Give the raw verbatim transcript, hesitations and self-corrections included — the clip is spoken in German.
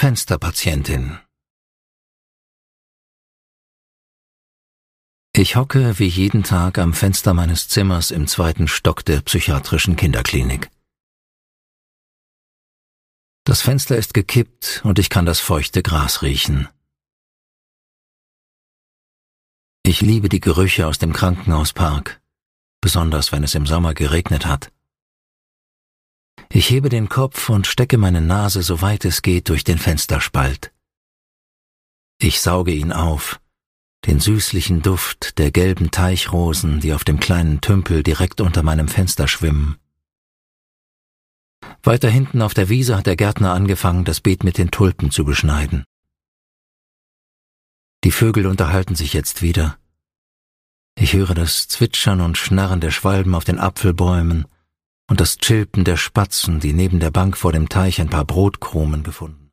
Fensterpatientin. Ich hocke wie jeden Tag am Fenster meines Zimmers im zweiten Stock der psychiatrischen Kinderklinik. Das Fenster ist gekippt und ich kann das feuchte Gras riechen. Ich liebe die Gerüche aus dem Krankenhauspark, besonders wenn es im Sommer geregnet hat. Ich hebe den Kopf und stecke meine Nase, so weit es geht, durch den Fensterspalt. Ich sauge ihn auf, den süßlichen Duft der gelben Teichrosen, die auf dem kleinen Tümpel direkt unter meinem Fenster schwimmen. Weiter hinten auf der Wiese hat der Gärtner angefangen, das Beet mit den Tulpen zu beschneiden. Die Vögel unterhalten sich jetzt wieder. Ich höre das Zwitschern und Schnarren der Schwalben auf den Apfelbäumen und das Chilpen der Spatzen, die neben der Bank vor dem Teich ein paar Brotkrumen gefunden.